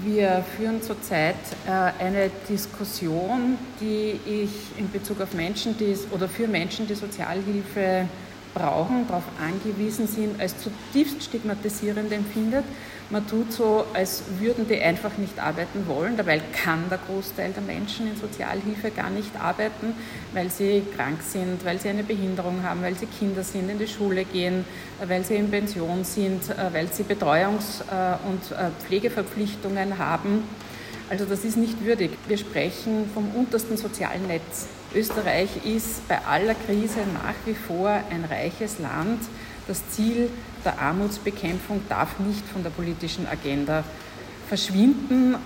Wir führen zurzeit eine Diskussion, die ich in Bezug auf für Menschen, die Sozialhilfe brauchen, darauf angewiesen sind, als zutiefst stigmatisierend empfindet. Man tut so, als würden die einfach nicht arbeiten wollen. Dabei kann der Großteil der Menschen in Sozialhilfe gar nicht arbeiten, weil sie krank sind, weil sie eine Behinderung haben, weil sie Kinder sind, in die Schule gehen, weil sie in Pension sind, weil sie Betreuungs- und Pflegeverpflichtungen haben. Also das ist nicht würdig. Wir sprechen vom untersten sozialen Netz. Österreich ist bei aller Krise nach wie vor ein reiches Land. Das Ziel der Armutsbekämpfung darf nicht von der politischen Agenda verschwinden.